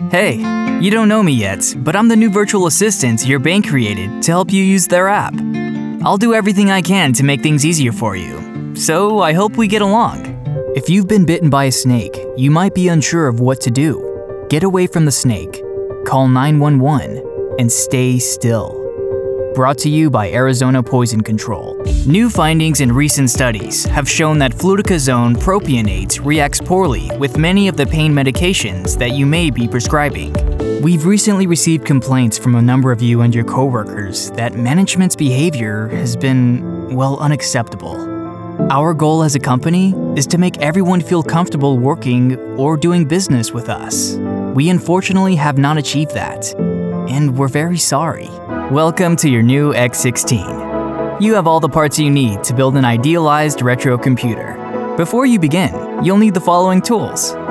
Hey, you don't know me yet, but I'm the new virtual assistant your bank created to help you use their app. I'll do everything I can to make things easier for you, so I hope we get along. If you've been bitten by a snake, you might be unsure of what to do. Get away from the snake, call 911, and stay still. Brought to you by Arizona Poison Control. New findings in recent studies have shown that fluticasone propionate reacts poorly with many of the pain medications that you may be prescribing. We've recently received complaints from a number of you and your coworkers that management's behavior has been, unacceptable. Our goal as a company is to make everyone feel comfortable working or doing business with us. We unfortunately have not achieved that, and we're very sorry. Welcome to your new X16. You have all the parts you need to build an idealized retro computer. Before you begin, you'll need the following tools: